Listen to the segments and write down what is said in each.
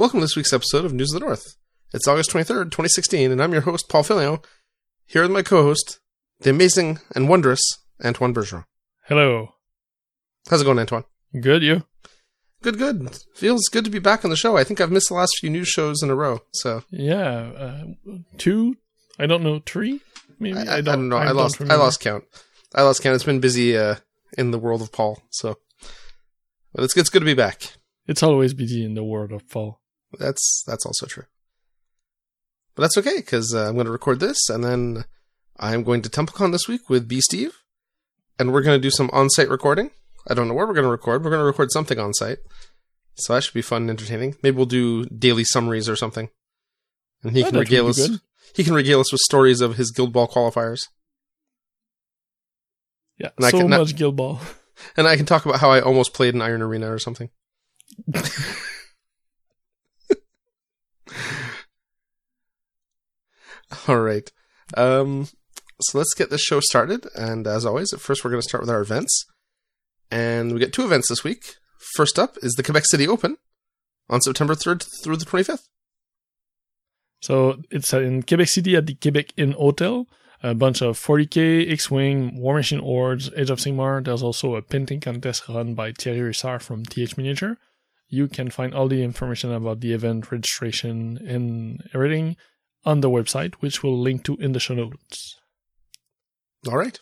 Welcome to this week's episode of News of the North. It's August 23rd, 2016, and I'm your host, Paul Filio, here with my co-host, the amazing and wondrous Antoine Bergeron. Hello. How's it going, Antoine? Good, you? Good. Feels good to be back on the show. I think I've missed the last few news shows in a row, so... Yeah, 2? I don't know, 3? Maybe? I don't know. I lost count. It's been busy in the world of Paul, so... But it's good to be back. It's always busy in the world of Paul. That's also true. But that's okay, because I'm going to record this, and then I'm going to TempleCon this week with B. Steve, and we're going to do some on-site recording. I don't know where we're going to record. We're going to record something on-site. So that should be fun and entertaining. Maybe we'll do daily summaries or something. And he can regale us. He can regale us with stories of his Guild Ball qualifiers. Yeah, and much Guild Ball. And I can talk about how I almost played in Iron Arena or something. All right. So let's get this show started. And as always, at first we're going to start with our events. And we get 2 events this week. First up is the Quebec City Open on September 3rd through the 25th. So it's in Quebec City at the Quebec Inn Hotel. A bunch of 40K, X-Wing, War Machine Hordes, Age of Sigmar. There's also a painting contest run by Thierry Rissard from TH Miniature. You can find all the information about the event, registration, and everything on the website, which we'll link to in the show notes. All right.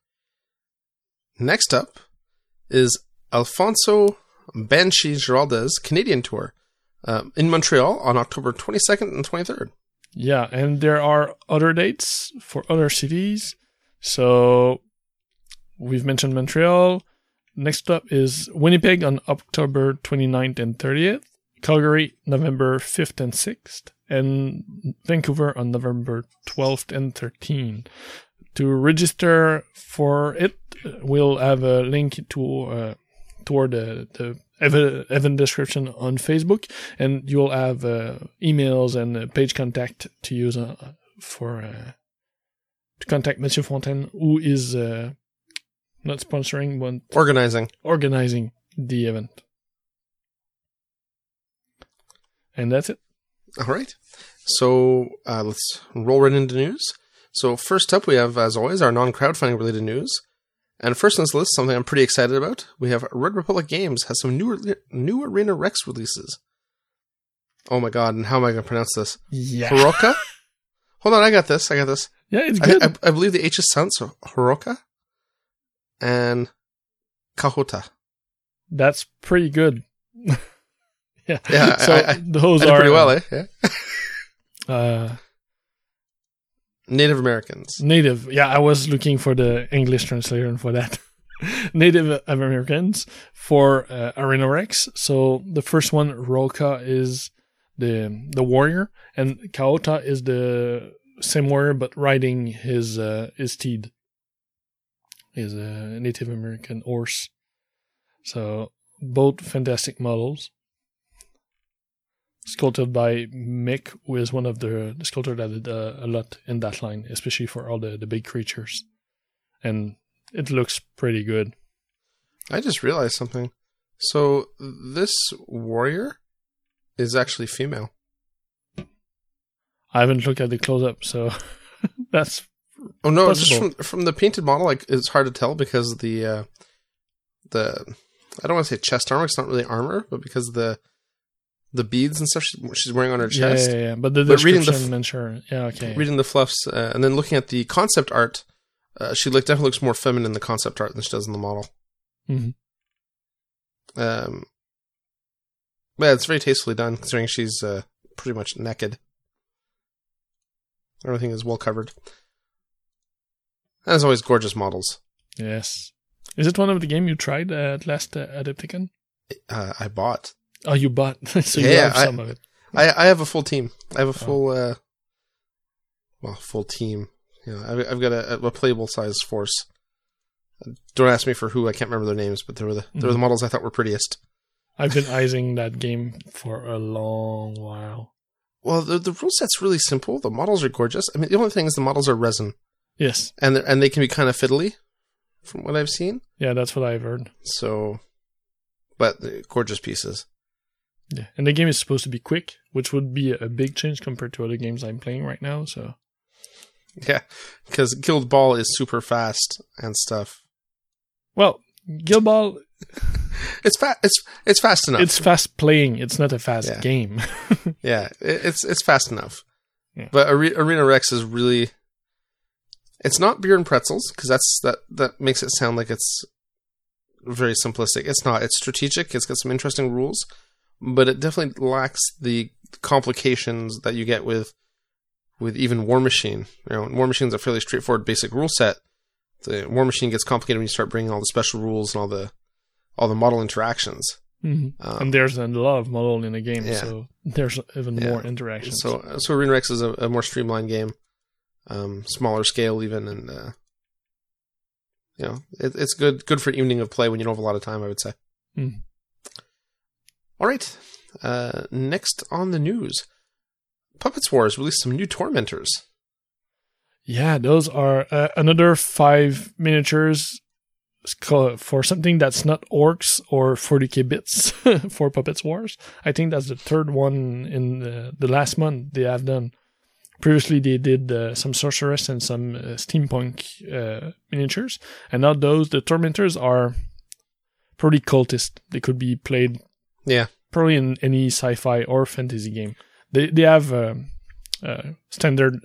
Next up is Alfonso Banshee Giraldez Canadian Tour in Montreal on October 22nd and 23rd. Yeah, and there are other dates for other cities. So we've mentioned Montreal. Next up is Winnipeg on October 29th and 30th. Calgary, November 5th and 6th. And Vancouver on November 12th and 13th. To register for it, we'll have a link toward the event description on Facebook, and you'll have emails and page contact to use to contact Monsieur Fontaine, who is not sponsoring but organizing the event. And that's it. All right. So let's roll right into news. So first up, we have, as always, our non-crowdfunding related news. And first on this list, something I'm pretty excited about. We have Red Republic Games has some new Arena Rex releases. Oh my god, and how am I going to pronounce this? Yeah. Hiroka? Hold on, I got this. Yeah, it's good. I believe the H is silent, so Hiroka and Kahota. That's pretty good. Yeah, so those I did are pretty well, eh? Yeah. Native Americans. Yeah, I was looking for the English translation for that. Native Americans for Arena Rex. So the first one, Roka, is the warrior, and Kahota is the same warrior but riding his steed, his Native American horse. So both fantastic models. Sculpted by Mick, who is one of the sculptor that did a lot in that line, especially for all the big creatures. And it looks pretty good. I just realized something. So this warrior is actually female. I haven't looked at the close-up, so that's Oh no, possible. Just from the painted model, like it's hard to tell because the I don't want to say chest armor, it's not really armor, but because the beads and stuff she's wearing on her chest. Yeah. But the description sure. Yeah, okay. Reading the fluffs, and then looking at the concept art, she definitely looks more feminine in the concept art than she does in the model. Mm-hmm. Yeah, it's very tastefully done, considering she's pretty much naked. Everything is well covered. And as always, gorgeous models. Yes. Is it one of the game you tried at last Adepticon? I bought. Oh, you bought. So you have some of it. I have a full team. I have a full, full team. You know, I've got a playable size force. Don't ask me for who. I can't remember their names, but they were the models I thought were prettiest. I've been eyeing that game for a long while. Well, the rule set's really simple. The models are gorgeous. I mean, the only thing is the models are resin. Yes. And they can be kind of fiddly, from what I've seen. Yeah, that's what I've heard. So, but gorgeous pieces. Yeah, and the game is supposed to be quick, which would be a big change compared to other games I'm playing right now. So, yeah, because Guild Ball is super fast and stuff. Well, Guild Ball, it's fast enough. It's fast playing. It's not a fast game. Yeah, it's fast enough. Yeah. But Arena Rex is really. It's not beer and pretzels because that makes it sound like it's very simplistic. It's not. It's strategic. It's got some interesting rules. But it definitely lacks the complications that you get with even War Machine. You know, War Machine's a fairly straightforward basic rule set. The War Machine gets complicated when you start bringing all the special rules and all the model interactions. Mm-hmm. And there's a lot of model in the game, so there's even more interactions. So Arena Rex is a more streamlined game, smaller scale even, and it's good for evening of play when you don't have a lot of time, I would say. Mm. All right. Next on the news, Puppets Wars released some new Tormentors. Yeah, those are another 5 miniatures for something that's not orcs or 40k bits for Puppets Wars. I think that's the third one in the last month they have done. Previously, they did some Sorceress and some Steampunk miniatures. And now the Tormentors are pretty cultist. They could be played probably in any sci-fi or fantasy game. They have standard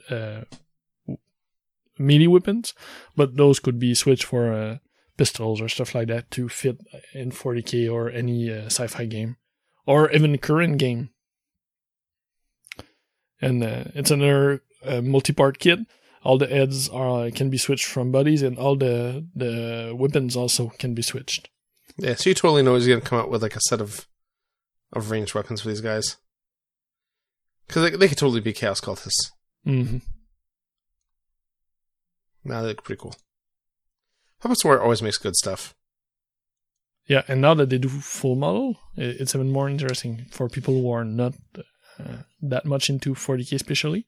melee weapons, but those could be switched for pistols or stuff like that to fit in 40k or any sci-fi game, or even current game. And it's another multi-part kit. All the heads can be switched from bodies, and all the weapons also can be switched. Yeah, so you totally know he's going to come out with like a set of ranged weapons for these guys. Because they could totally be Chaos Cultists. Mm-hmm. Nah, they look pretty cool. Puppets War always makes good stuff. Yeah, and now that they do full model, it's even more interesting for people who are not that much into 40k especially.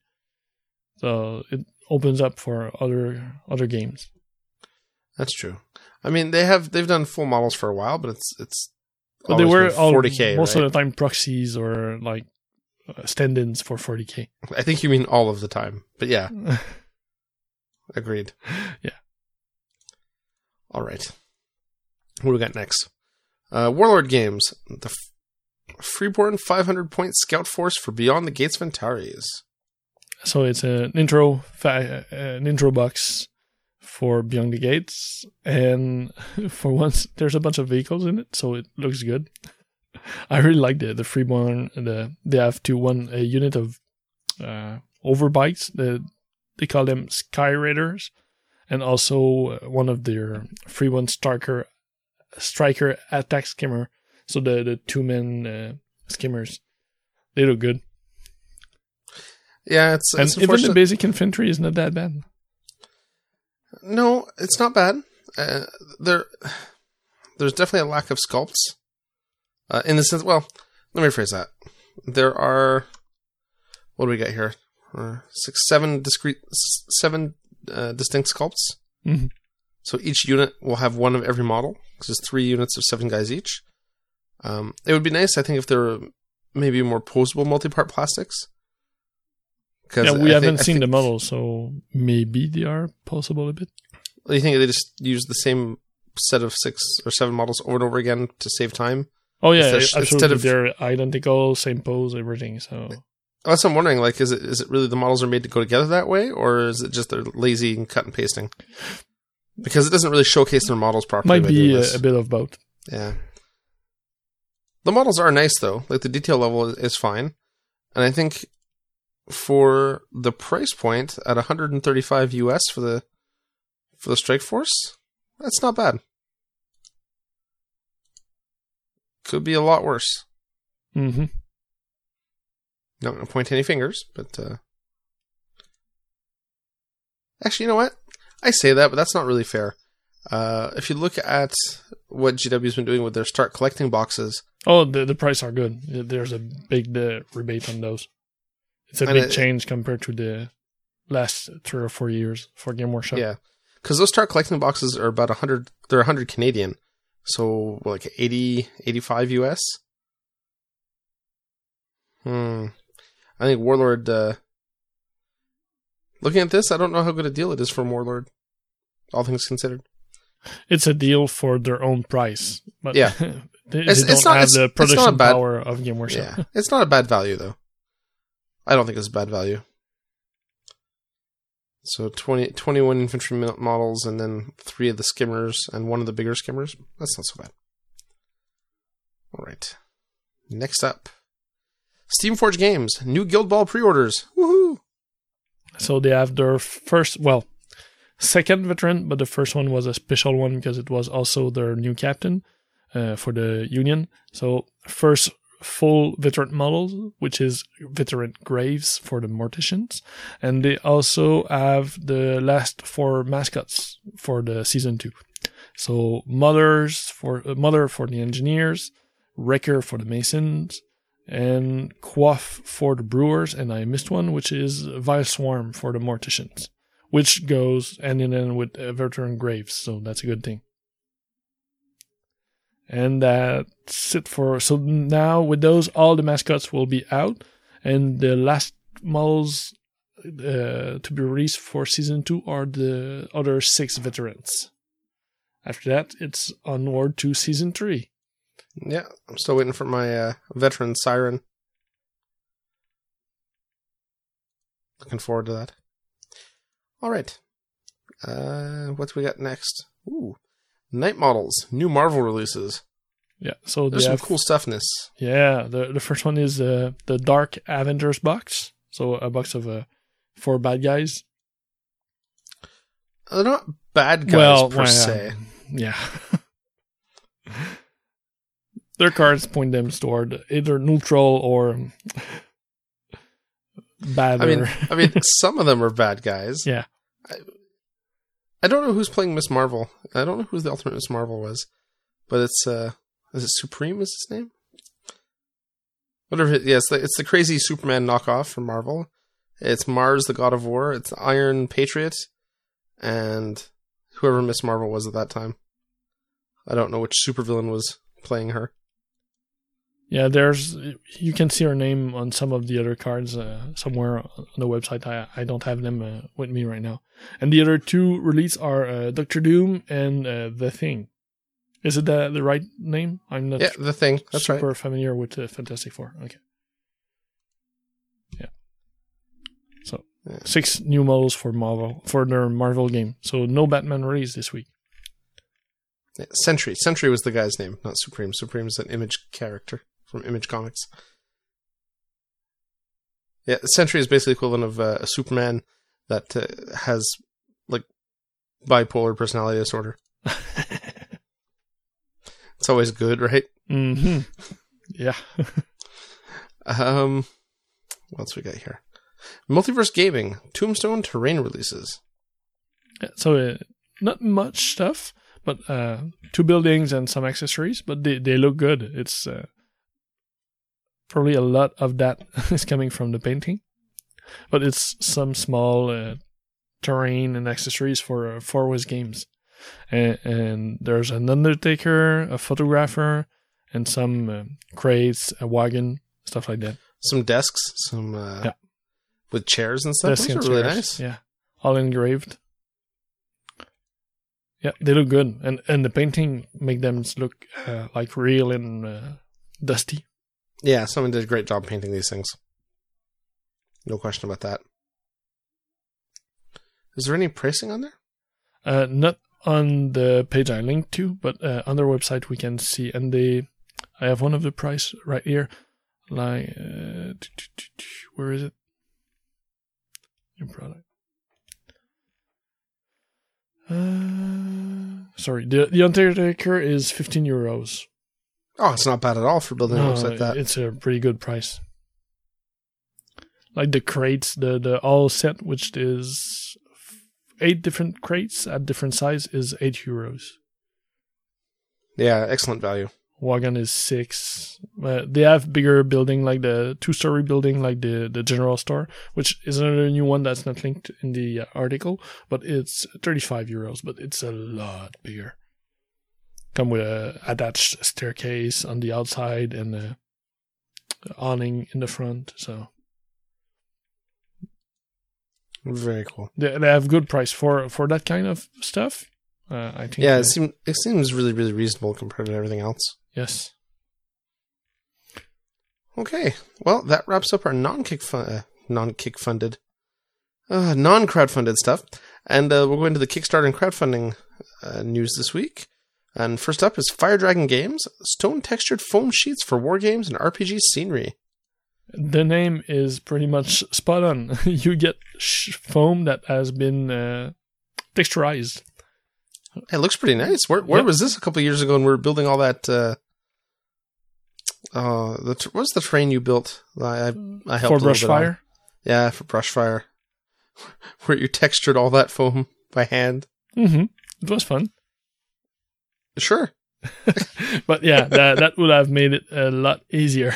So it opens up for other games. That's true. I mean, they've done full models for a while, but it's but they were 40k most right? of the time proxies or like stand-ins for 40k. I think you mean all of the time, but yeah, agreed. Yeah. All right. What do we got next? Warlord Games, the Freeborn 500-point scout force for Beyond the Gates of Antares. So it's an intro box for Beyond the Gates, and for once there's a bunch of vehicles in it, so it looks good. I really like the Freeborn. They have a unit of overbikes. They call them Sky Raiders, and also one of their Freeborn striker attack skimmer. So the 2-man skimmers, they look good. Yeah, it's even the basic infantry is not that bad. No, it's not bad. There's definitely a lack of sculpts. In the sense, well, let me rephrase that. There are, what do we got here? 7 distinct sculpts. Mm-hmm. So each unit will have one of every model, because there's 3 units of 7 guys each. It would be nice, I think, if there were maybe more posable multi-part plastics. Yeah, we haven't seen the models, so maybe they are possible a bit. Do you think they just use the same set of 6 or 7 models over and over again to save time? Oh yeah, absolutely. They're identical, same pose, everything. So that's what I'm wondering. Like, is it really the models are made to go together that way, or is it just they're lazy and cut and pasting? Because it doesn't really showcase their models properly. Might be a bit of both. Yeah. The models are nice though. Like the detail level is fine, and I think for the price point at $135 US for the Strike Force, that's not bad. Could be a lot worse. Mm-hmm. Not going to point any fingers, but actually, you know what? I say that, but that's not really fair. If you look at what GW's been doing with their Start Collecting boxes... Oh, the price are good. There's a big rebate on those. It's a big change compared to the last 3 or 4 years for Game Workshop. Yeah, because those Start Collecting boxes are about 100... They're 100 Canadian. So, like 80, 85 US? I think Warlord. Looking at this, I don't know how good a deal it is for Warlord. All things considered, it's a deal for their own price, but yeah, they don't have the production power of Game Workshop. Yeah, it's not a bad value though. I don't think it's a bad value. So 21 infantry models, and then 3 of the skimmers, and 1 of the bigger skimmers. That's not so bad. All right. Next up, Steamforge Games, new Guild Ball pre-orders. Woohoo! So they have their second veteran, but the first one was a special one because it was also their new captain for the Union. So first full veteran model, which is veteran Graves for the Morticians. And they also have the last 4 mascots for the season 2. So Mother for the Engineers, Wrecker for the Masons, and Quaff for the Brewers, and I missed one, which is Vile Swarm for the Morticians, which goes hand in hand with veteran Graves, so that's a good thing. And that's it for... So now with those, all the mascots will be out, and the last models to be released for Season 2 are the other 6 veterans. After that, it's onward to Season 3. Yeah, I'm still waiting for my veteran Siren. Looking forward to that. All right. What do we got next? Ooh. Night Models, new Marvel releases. Yeah, so there's some cool stuff in this. Yeah, the first one is the Dark Avengers box. So a box of 4 bad guys. They're not bad guys per se. Yeah. Their cards point them toward either neutral or bad. I mean, some of them are bad guys. Yeah. I don't know who's playing Miss Marvel. I don't know who the Ultimate Miss Marvel was, but it's is it Supreme? Is his name? Whatever. Yes, it's the crazy Superman knockoff from Marvel. It's Mars, the God of War. It's Iron Patriot, and whoever Miss Marvel was at that time. I don't know which supervillain was playing her. Yeah, you can see her name on some of the other cards somewhere on the website. I don't have them with me right now. And the other 2 releases are Doctor Doom and The Thing. Is it the right name? I'm not. Yeah, The Thing. That's super right. familiar with Fantastic Four. Okay. Yeah. So 6 new models for their Marvel game. So no Batman release this week. Yeah, Sentry. Sentry was the guy's name, not Supreme. Supreme is an Image character from Image Comics. Yeah, Sentry is basically the equivalent of a Superman that has like bipolar personality disorder. It's always good, right? Mm-hmm. Yeah. What else we got here? Multiverse Gaming, Tombstone Terrain releases. Yeah, so not much stuff, but 2 buildings and some accessories, but they look good. It's probably a lot of that is coming from the painting, but it's some small terrain and accessories for 4-Wiz games. And there's an Undertaker, a photographer, and some crates, a wagon, stuff like that. Some desks, with chairs and stuff. Those are really nice. Yeah, all engraved. Yeah, they look good, and the painting make them look like real and dusty. Yeah, someone did a great job painting these things. No question about that. Is there any pricing on there? Not on the page I linked to, but on their website we can see, and I have one of the price right here. Like, where is it? New product. Sorry, the Undertaker is €15. Oh, it's not bad at all for building a house like that. It's a pretty good price. Like the crates, the all set, which is 8 different crates at different size, is €8. Yeah, excellent value. Wagon is 6. They have bigger building, like the 2-story building, like the general store, which is another new one that's not linked in the article, but it's €35, but it's a lot bigger. Come with a attached staircase on the outside and awning in the front. So Very cool. they have good price for that kind of stuff. I think. Yeah, it seems really, really reasonable compared to everything else. Yes. Okay, well, that wraps up our non-crowdfunded stuff, and we'll go into the Kickstarter and crowdfunding news this week. And first up is Fire Dragon Games, stone-textured foam sheets for war games and RPG scenery. The name is pretty much spot on. You get foam that has been texturized. It looks pretty nice. Where was this a couple of years ago when we were building all that... what's the terrain you built? I helped for Brushfire. Yeah, for Brushfire, where you textured all that foam by hand. Mm-hmm. It was fun. Sure, but yeah, that would have made it a lot easier.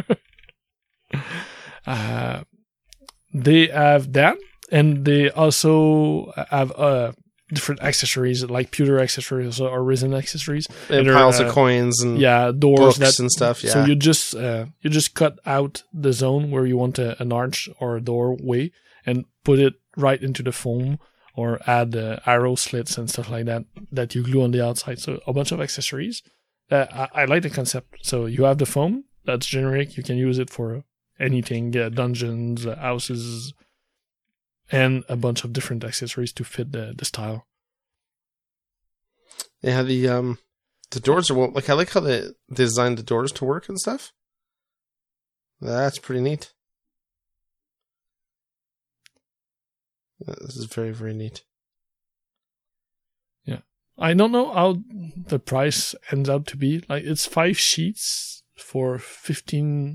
They have that, and they also have different accessories like pewter accessories or resin accessories, and piles of coins and doors books and stuff. Yeah, so you just cut out the zone where you want an arch or a doorway and put it right into the foam, or add arrow slits and stuff like that you glue on the outside. So a bunch of accessories. I like the concept. So you have the foam that's generic. You can use it for anything, dungeons, houses, and a bunch of different accessories to fit the style. Yeah, the doors are I like how they designed the doors to work and stuff. That's pretty neat. This is very, very neat. Yeah, I don't know how the price ends up to be. Like, it's 5 sheets for £15.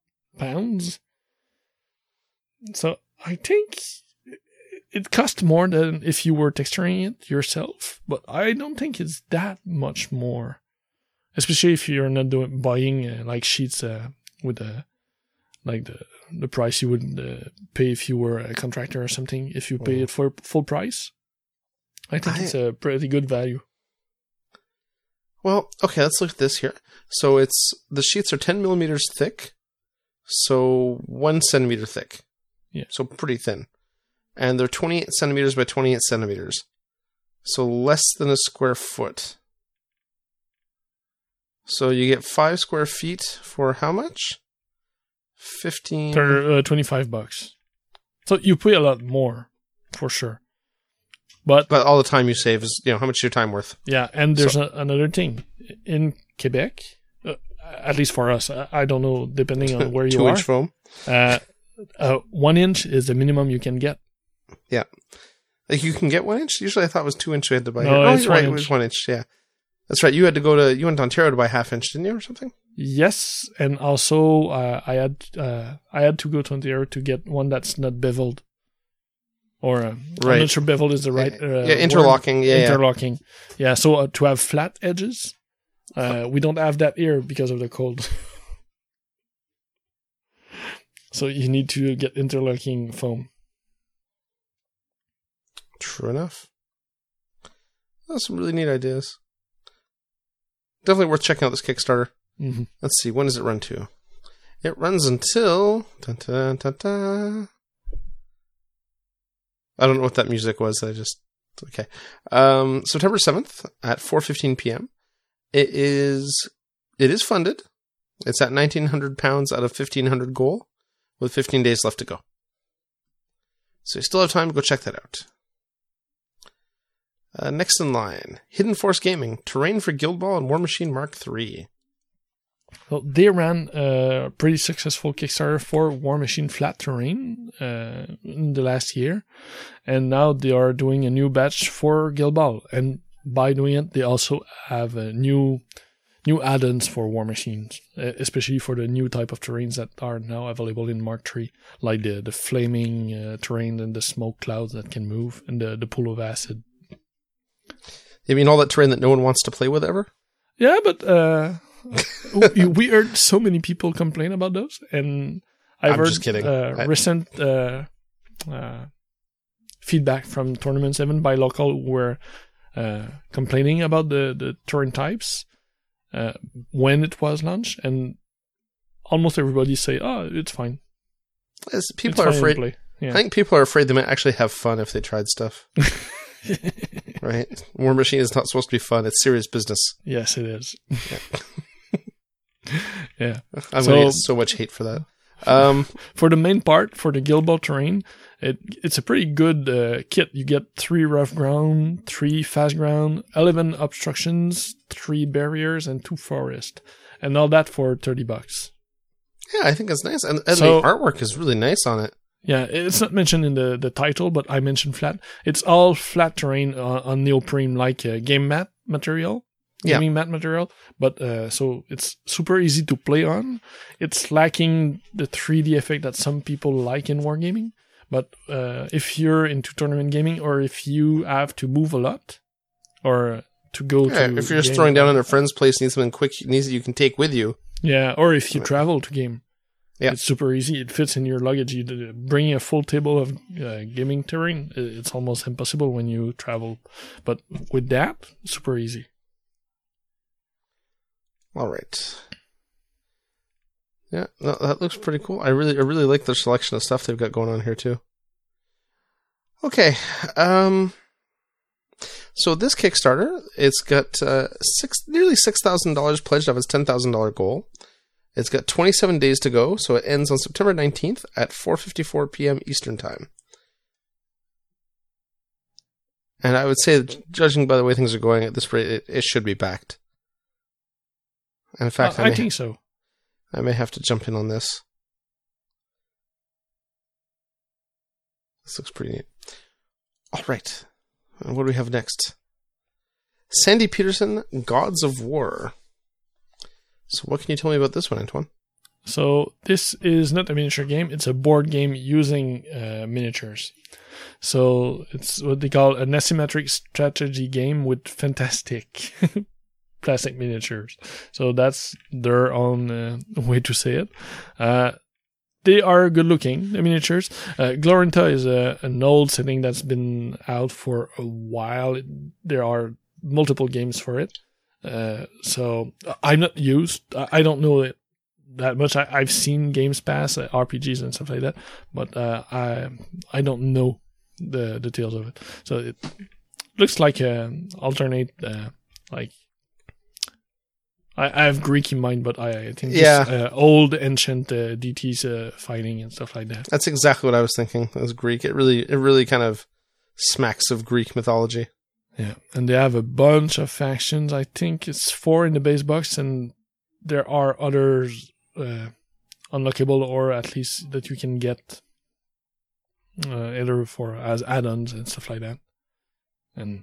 So I think it costs more than if you were texturing it yourself, but I don't think it's that much more. Especially if you're not buying like sheets with the price you would pay if you were a contractor or something. If you pay it for full price, I think it's a pretty good value. Well, okay, let's look at this here. So the sheets are 10 millimeters thick, so 1 centimeter thick. Yeah. So pretty thin. And they're 28 centimeters by 28 centimeters. So less than a square foot. So you get 5 square feet for how much? 15... $25. So you pay a lot more, for sure. But all the time you save is, how much is your time worth? Yeah, and there's another thing. In Quebec, at least for us, I don't know, depending on where you are. 2-inch foam? 1 inch is the minimum you can get. Yeah. Like, you can get 1 inch? Usually I thought it was 2 inch we had to buy. No, it's you're right, 1 inch. It was 1 inch, yeah. That's right. You went to Ontario to buy half inch, didn't you, or something? Yes, and also I had to go to Ontario to get one that's not beveled. Or I'm not sure beveled is the right interlocking. Word. Interlocking. Yeah, so to have flat edges, we don't have that here because of the cold. So you need to get interlocking foam. True enough. That's some really neat ideas. Definitely worth checking out this Kickstarter. Mm-hmm. Let's see, when does it run to? It runs until... Dun, dun, dun, dun. I don't know what that music was. Okay. September 7th at 4:15 p.m. It is funded. It's at £1,900 out of 1,500 goal, with 15 days left to go. So you still have time to go check that out. Next in line, Hidden Force Gaming, Terrain for Guild Ball and War Machine Mark III. Well, they ran a pretty successful Kickstarter for War Machine Flat Terrain in the last year, and now they are doing a new batch for Guild Ball. And by doing it, they also have new add-ons for War Machines, especially for the new type of terrains that are now available in Mark III, like the flaming terrain and the smoke clouds that can move, and the pool of acid. You mean all that terrain that no one wants to play with ever? Yeah, but we heard so many people complain about those, and I've heard just kidding. Recent feedback from tournaments, even by local, who were complaining about the terrain types when it was launched, and almost everybody say, "Oh, it's fine." People It's are fine to afraid. play. Yeah. I think people are afraid they might actually have fun if they tried stuff. Right? War Machine is not supposed to be fun. It's serious business. Yes, it is. Yeah. I'm going to get so much hate for that. For the main part, for the Guild Ball terrain, it's a pretty good kit. You get 3 rough ground, 3 fast ground, 11 obstructions, 3 barriers, and 2 forest. And all that for $30. Yeah, I think it's nice. And So- the artwork is really nice on it. Yeah, it's not mentioned in the title, but I mentioned flat. It's all flat terrain on neoprene, like game mat material, Yeah. gaming mat material. But so it's super easy to play on. It's lacking the 3D effect that some people like in wargaming. But if you're into tournament gaming, or if you have to move a lot, or to go Yeah, to if you're just game- throwing down at a friend's place, need something quick, needs that you can take with you. yeah, or if you travel to game. Yeah. It's super easy. It fits in your luggage. You bring a full table of gaming terrain. It's almost impossible when you travel. But with that, super easy. All right. Yeah, no, that looks pretty cool. I really like the selection of stuff they've got going on here too. Okay. So this Kickstarter, it's got nearly $6,000 pledged of its $10,000 goal. It's got 27 days to go, so it ends on September 19th at 4:54 p.m. Eastern Time. And I would say, judging by the way things are going at this rate, it should be backed. And in fact, I think so. I may have to jump in on this. This looks pretty neat. All right. And what do we have next? Sandy Peterson, Gods of War. So what can you tell me about this one, Antoine? So this is not a miniature game. It's a board game using miniatures. So it's what they call an asymmetric strategy game with fantastic plastic miniatures. So that's their own way to say it. They are good looking, the miniatures. Gloranta is an old setting that's been out for a while. There are multiple games for it. So I'm not used. I don't know it that much. I've seen games pass, RPGs and stuff like that, but I don't know the details of it. So it looks like an alternate, like I have Greek in mind, but I think just old ancient DTs fighting and stuff like that. That's exactly what I was thinking. It was Greek. It really kind of smacks of Greek mythology. Yeah, and they have a bunch of factions. I think it's 4 in the base box, and there are others unlockable, or at least that you can get either for as add-ons and stuff like that. And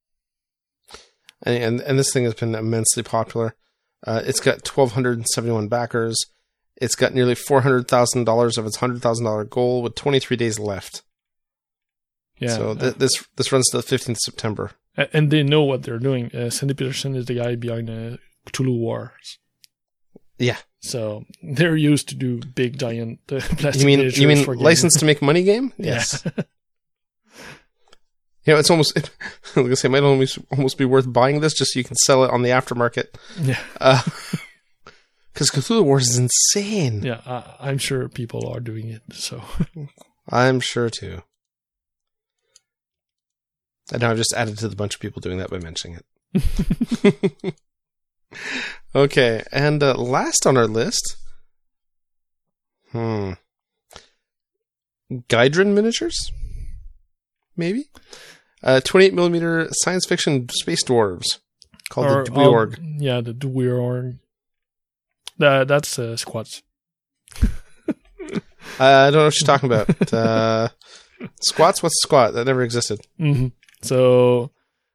this thing has been immensely popular. It's got 1,271 backers. It's got nearly $400,000 of its $100,000 goal with 23 days left. yeah, So this runs to the 15th of September. and they know what they're doing. Sandy Peterson is the guy behind Cthulhu Wars. Yeah. So they're used to do big giant plastic. You mean miniatures for games. license to make money game? Yes. Yeah. You know, it's almost, like I say, it might almost be worth buying this just so you can sell it on the aftermarket. Yeah. Because Cthulhu Wars is insane. Yeah, I'm sure people are doing it. So I'm sure too. And now I've just added to the bunch of people doing that by mentioning it. Okay, and last on our list, Gydron Miniatures? Maybe? 28mm science fiction space dwarves called the Dweorg. Yeah, the Dweorg. That's squats. I don't know what you're talking about. Squats? What's a squat? That never existed. Mm-hmm. So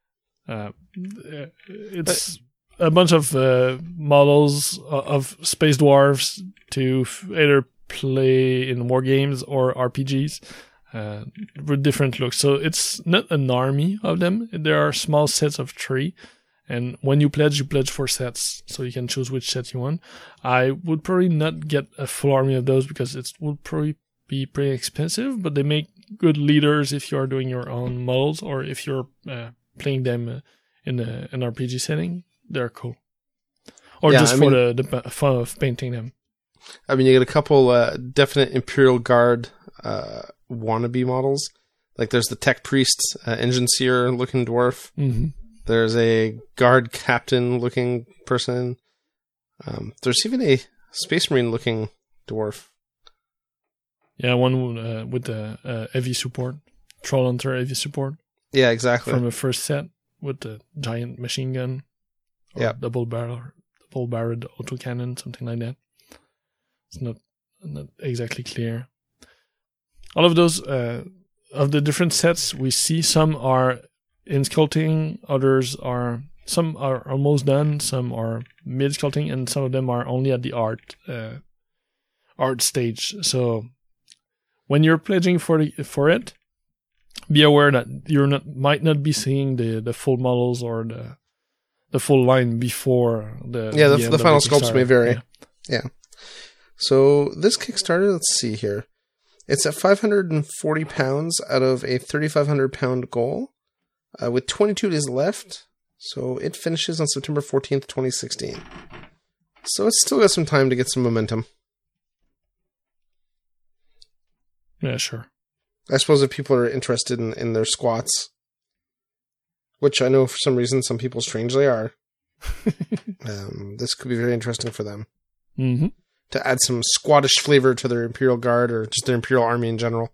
it's a bunch of models of space dwarves to either play in war games or RPGs with different looks. So it's not an army of them. There are small sets of 3. And when you pledge 4 sets. So you can choose which set you want. I would probably not get a full army of those because it would probably be pretty expensive, but they make good leaders if you are doing your own models or if you're playing them in an RPG setting. They're cool. Or just for the fun of painting them. I mean, you get a couple definite Imperial Guard wannabe models. Like there's the Tech Priest, Engine Seer looking dwarf. Mm-hmm. There's a Guard Captain looking person. There's even a Space Marine looking dwarf. Yeah, one with the heavy support. Troll Hunter heavy support. Yeah, exactly. From the first set with the giant machine gun. Or double barreled autocannon, something like that. It's not exactly clear. All of those of the different sets we see, some are in sculpting, some are almost done, some are mid sculpting, and some of them are only at the art stage. So when you're pledging for it, be aware that you might not be seeing the full models or the full line before the final sculpts may vary. Yeah. So this Kickstarter, let's see here. It's at 540 pounds out of a 3,500 pound goal, with 22 days left. So it finishes on September 14th, 2016. So it's still got some time to get some momentum. Yeah, sure. I suppose if people are interested in their squats, which I know for some reason some people strangely are, this could be very interesting for them. Mm-hmm. To add some squattish flavor to their Imperial Guard or just their Imperial Army in general.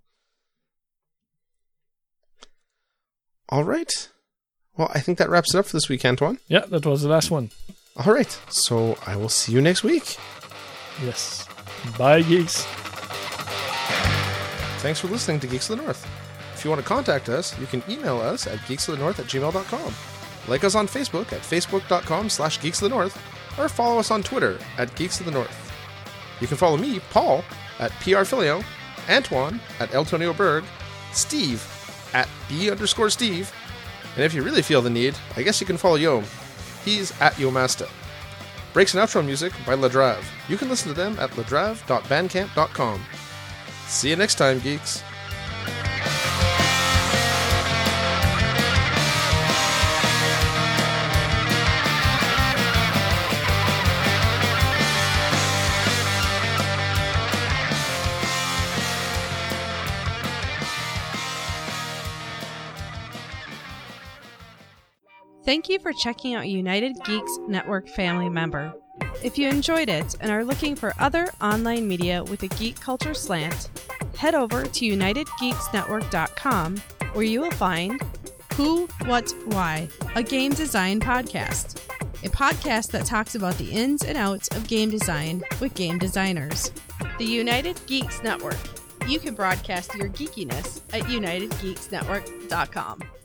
All right. Well, I think that wraps it up for this week, Antoine. Yeah, that was the last one. All right. So I will see you next week. Yes. Bye, geeks. Thanks for listening to Geeks of the North. If you want to contact us, you can email us at geeksofthenorth@gmail.com. Like us on Facebook at facebook.com/geeksofthenorth, or follow us on Twitter at Geeks of the North. You can follow me, Paul, at PRFilio, Antoine at Eltonio Berg, Steve at B_Steve, and if you really feel the need, I guess you can follow Yom. He's at Yomasta. Breaks and outro music by Ladrave. You can listen to them at ladrave.bandcamp.com. See you next time, geeks. Thank you for checking out United Geeks Network family member. If you enjoyed it and are looking for other online media with a geek culture slant, head over to UnitedGeeksNetwork.com, where you will find Who, What, Why, a game design podcast. A podcast that talks about the ins and outs of game design with game designers. The United Geeks Network. You can broadcast your geekiness at UnitedGeeksNetwork.com.